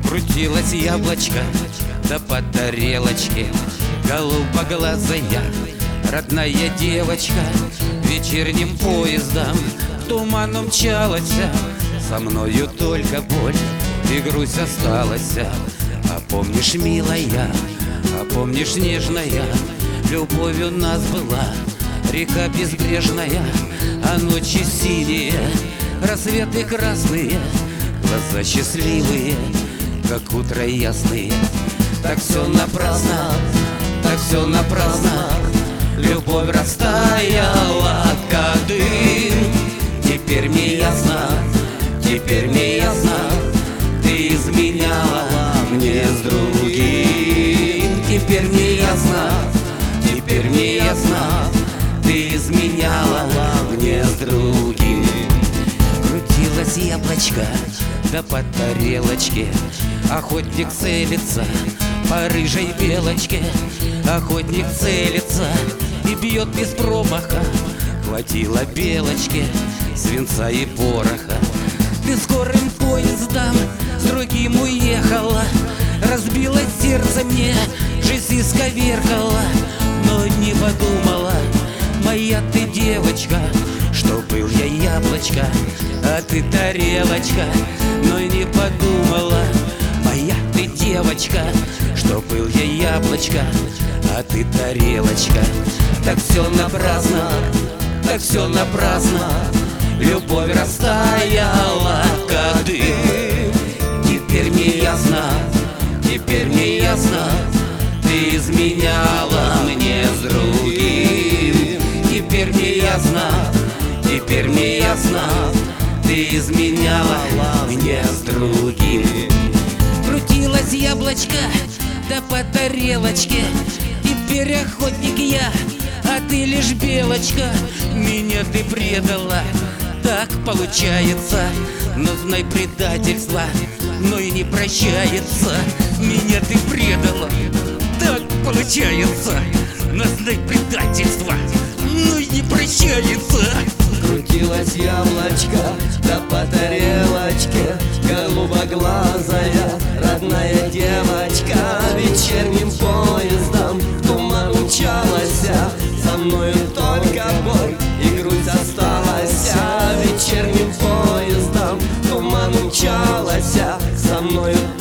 Крутилось яблочко, да по тарелочке, голубоглазая родная девочка. Вечерним поездом туман умчалася, со мною только боль и грусть осталась. А помнишь, милая, а помнишь, нежная, любовь у нас была, река безбрежная, а ночи синие, рассветы красные, глаза счастливые, как утро ясные. Так все напрасно, так все напрасно, любовь растаяла, как дым. Теперь мне ясно, теперь мне ясно, ты изменяла мне с другим. Теперь мне ясно, теперь мне ясно, ты изменяла мне с другим. Крутилось яблочко, да по тарелочке, охотник целится по рыжей белочке. Охотник целится и бьет без промаха, хватило белочке свинца и пороха. Ты скорым поездом с другим уехала, разбила сердце мне, жизнь исковеркала. Но не подумала, моя ты девочка, что был я яблочко, а ты тарелочка. Но не подумала, моя ты девочка, что был я яблочко, а ты тарелочка. Так все напрасно, так все напрасно, любовь растаяла, как дым. Теперь мне ясно, теперь мне ясно, ты изменяла мне с другим. Теперь мне ясно, теперь мне ясно, ты изменяла мне с другим. Крутилось яблочко, да по тарелочке, теперь охотник я, а ты лишь белочка. Меня ты предала, так получается, но знай, предательство, но и не прощается. Меня ты предала, так получается, но знай, предательство, но и не прощается. Крутилось яблочко, да по тарелочке, голубоглазая родная девочка. Вечерним поездом туман умчалась, со мною только боль и грусть осталась. Вечерним поездом туман умчалась, со мною